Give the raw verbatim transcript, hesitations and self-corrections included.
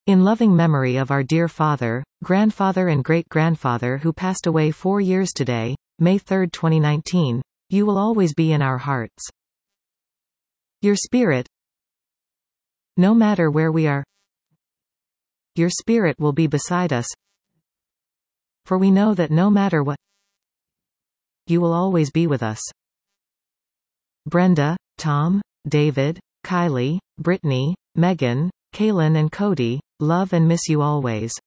In loving memory of our dear father, grandfather and great-grandfather who passed away four years today, May third twenty nineteen, you will always be in our hearts. Your spirit, no matter where we are, your spirit will be beside us, for we know that no matter what, you will always be with us. Brenda, Tom, David, Kylie, Brittany, Megan, Kaylin and Cody, love and miss you always.